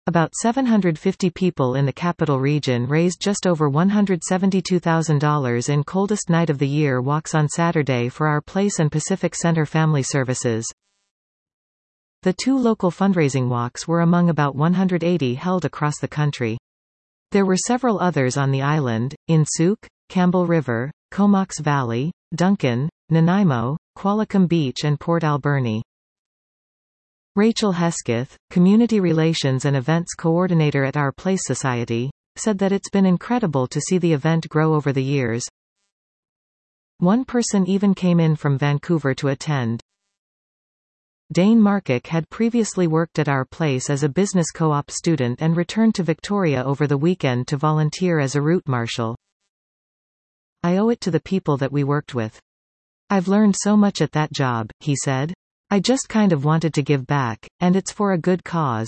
About 750 people in the capital region raised just over $172,000 in coldest night of the year walks on Saturday for Our Place and Pacific Center Family Services. The two local fundraising walks were among about 180 held across the country. There were several others on the island, in Souk, Campbell River, Comox Valley, Duncan, Nanaimo, Qualicum Beach and Port Alberni. Rachel Hesketh, Community Relations and Events Coordinator at Our Place Society, said that it's been incredible to see the event grow over the years. One person even came in from Vancouver to attend. Dane Markick had previously worked at Our Place as a business co-op student and returned to Victoria over the weekend to volunteer as a route marshal. "I owe it to the people that we worked with. I've learned so much at that job," he said. "I just kind of wanted to give back, and it's for a good cause."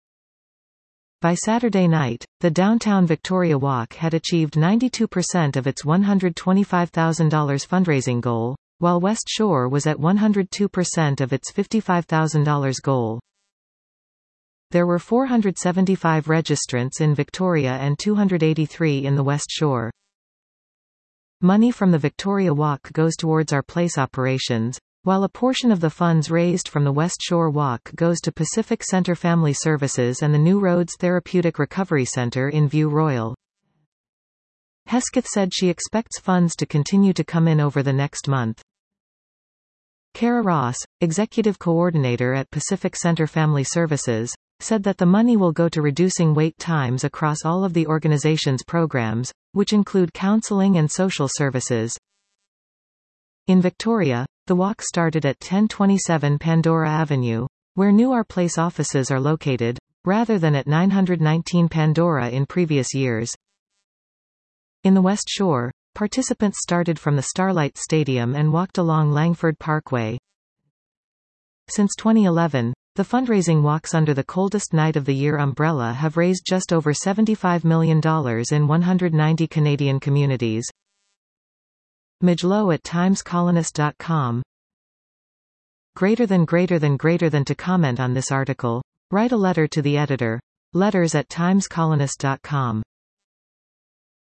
By Saturday night, the Downtown Victoria Walk had achieved 92% of its $125,000 fundraising goal, while West Shore was at 102% of its $55,000 goal. There were 475 registrants in Victoria and 283 in the West Shore. Money from the Victoria Walk goes towards Our Place operations, while a portion of the funds raised from the West Shore Walk goes to Pacific Center Family Services and the New Roads Therapeutic Recovery Center in View Royal. Hesketh said she expects funds to continue to come in over the next month. Kara Ross, Executive Coordinator at Pacific Center Family Services, said that the money will go to reducing wait times across all of the organization's programs, which include counseling and social services. In Victoria, the walk started at 1027 Pandora Avenue, where new Our Place offices are located, rather than at 919 Pandora in previous years. In the West Shore, participants started from the Starlight Stadium and walked along Langford Parkway. Since 2011, the fundraising walks under the coldest night of the year umbrella have raised just over $75 million in 190 Canadian communities. Midge Lowe at timescolonist.com. Greater than to comment on this article, write a letter to the editor. Letters@timescolonist.com.